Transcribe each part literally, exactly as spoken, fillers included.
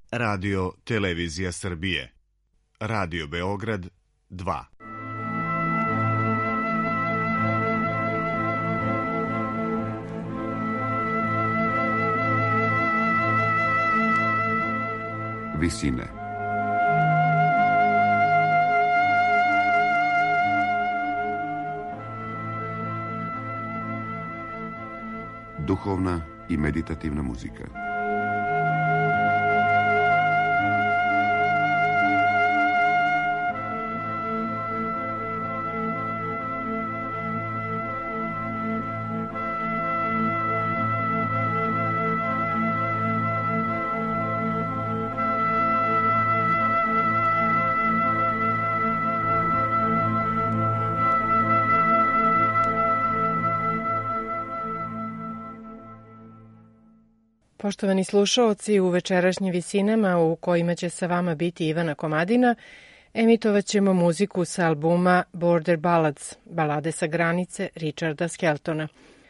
Radio Televizija Srbije, Radio Beograd dva. Visine. Duhovna i meditativna muzika. Poštovani slušaoci, u večerašnjim visinama u kojima će sa vama biti Ivana Komadina, emitovat ćemo muziku sa albuma Border Ballads, balade sa granice Richarda Skeltona.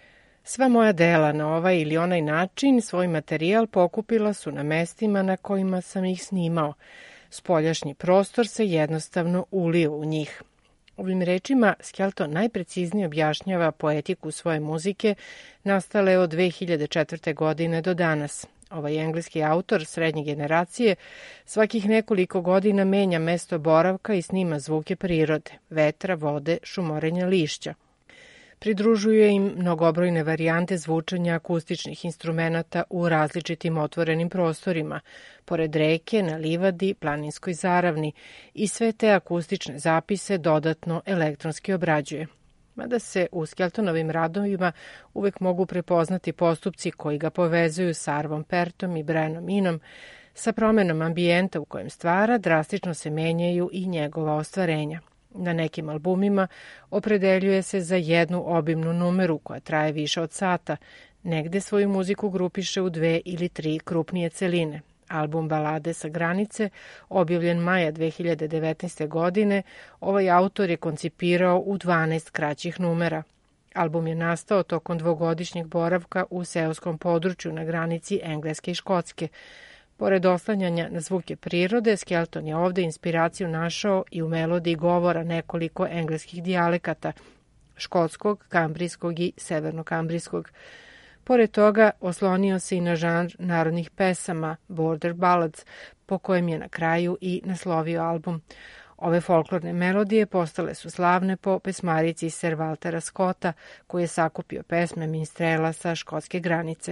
Sva moja dela na ovaj ili onaj način svoj materijal pokupila su na mestima na kojima sam ih snimao. Spoljašnji prostor se jednostavno ulio u njih. Ovim rečima Skelton najpreciznije objašnjava poetiku svoje muzike nastale od dve hiljade četvrte. godine do danas. Ovaj engleski autor srednje generacije svakih nekoliko godina menja mesto boravka i snima zvuke prirode, vetra, vode, šumorenja lišća. Pridružuje im mnogobrojne varijante zvučanja akustičnih instrumenata u različitim otvorenim prostorima, pored reke, na livadi, planinskoj zaravni i sve te akustične zapise dodatno elektronski obrađuje. Mada se u Skeltonovim radovima uvek mogu prepoznati postupci koji ga povezuju sa Arvom Pertom i Brianom Inom, sa promenom ambijenta u kojem stvara drastično se menjaju i njegova ostvarenja. Na nekim albumima opredeljuje se za jednu obimnu numeru koja traje više od sata, negde svoju muziku grupiše u dve ili tri krupnije celine. Album Balade sa granice, objavljen maja dve hiljade devetnaeste. godine, ovaj autor je koncipirao u dvanaest kraćih numera. Album je nastao tokom dvogodišnjeg boravka u seoskom području na granici Engleske i Škotske. Pored oslanjanja na zvuke prirode, Skelton je ovde inspiraciju našao i u melodiji govora nekoliko engleskih dijalekata, škotskog, kambrijskog i severno-kambrijskog. Pored toga, oslonio se i na žanr narodnih pesama, Border Ballads, po kojem je na kraju i naslovio album. Ove folklorne melodije postale su slavne po pesmarici Sir Waltera Scotta, koji je sakupio pesme minstrela sa škotske granice.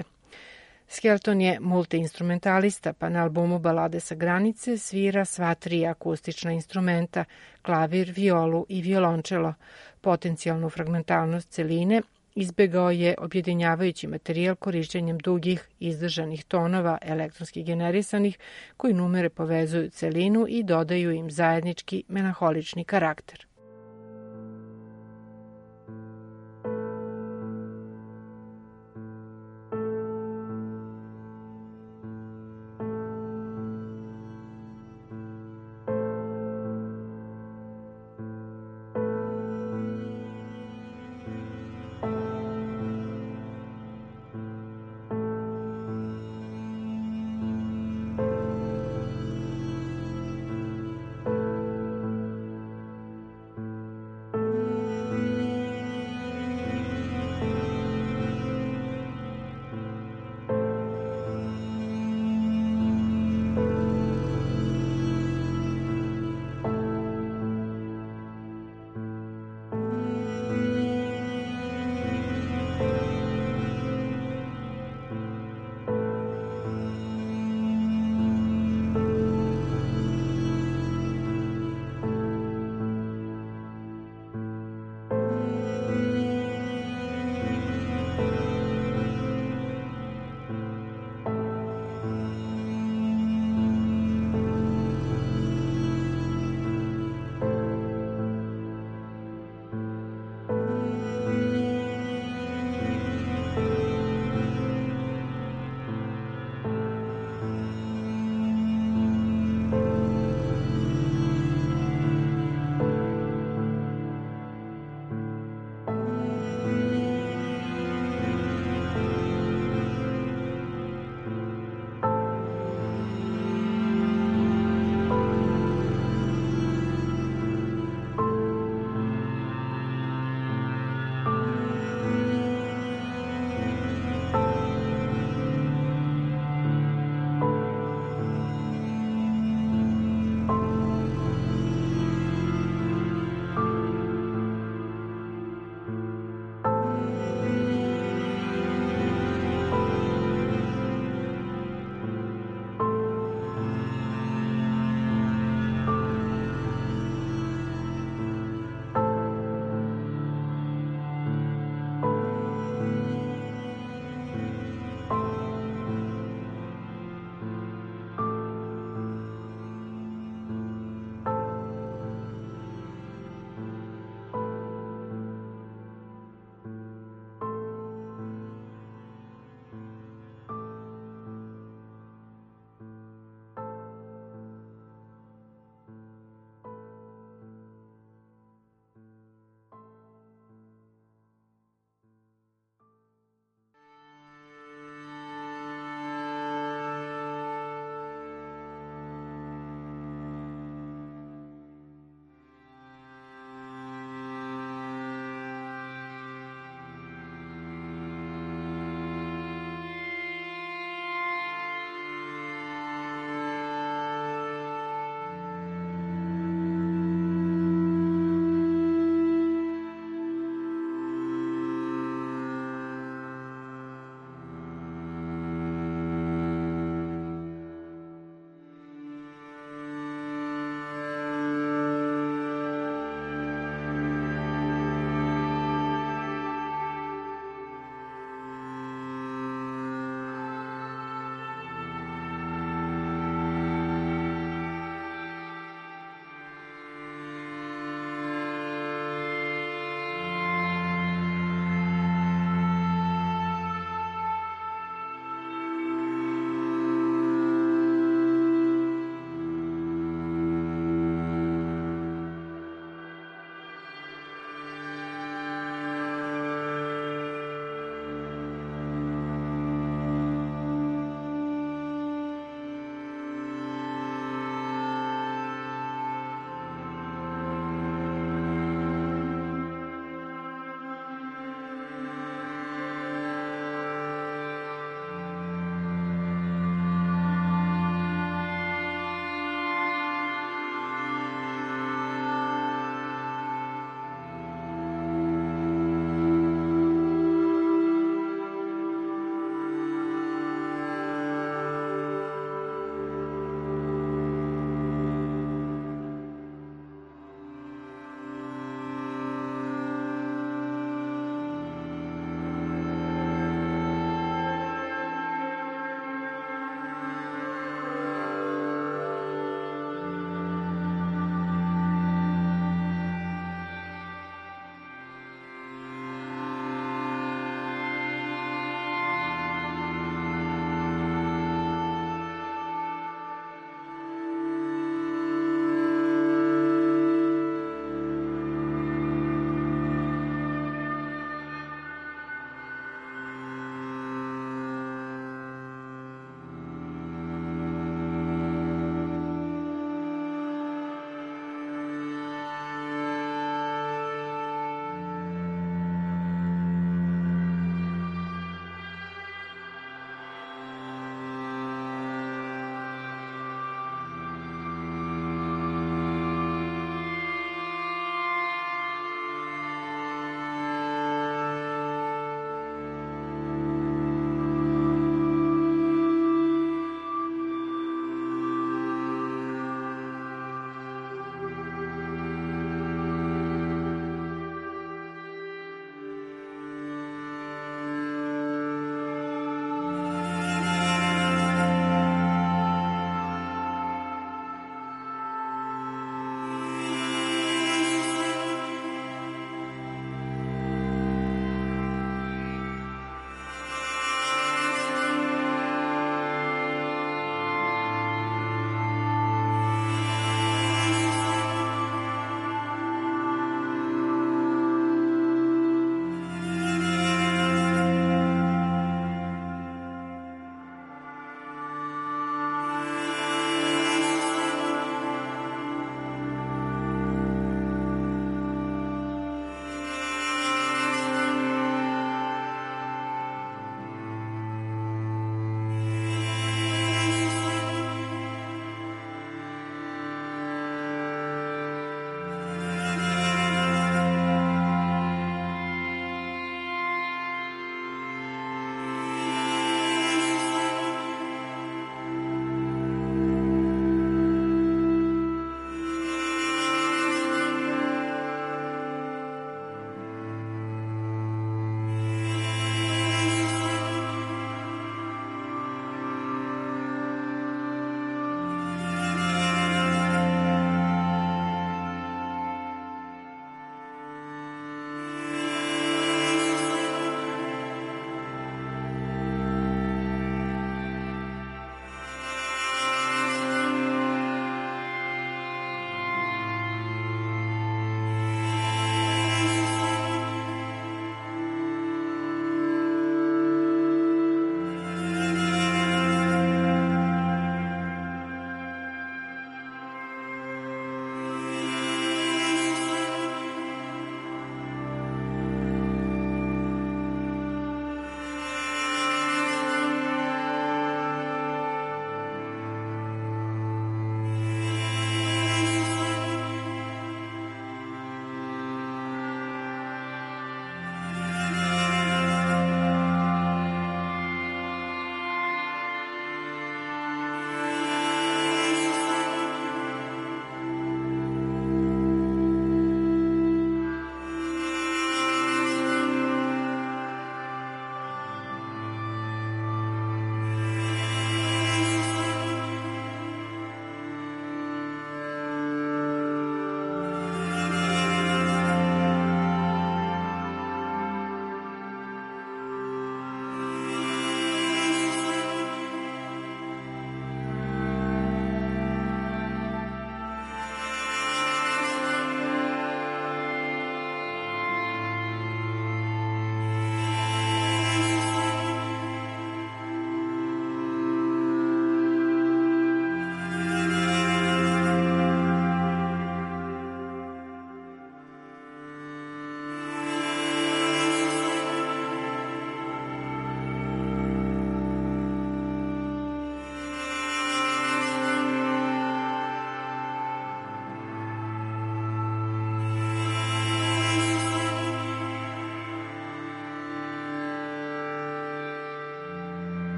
Skelton je multiinstrumentalista, pa na albumu Balade sa granice svira sva tri akustična instrumenta, klavir, violu i violončelo. Potencijalnu fragmentalnost celine izbegao je objedinjavajući materijal korišćenjem dugih, izdržanih tonova elektronski generisanih koji numere povezuju celinu i dodaju im zajednički melanholični karakter.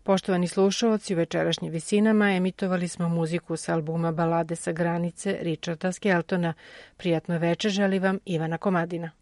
Poštovani slušaoci, u večerašnjim visinama emitovali smo muziku sa albuma Balade sa granice Richarda Skeltona. Prijatno večer želi vam Ivana Komadina.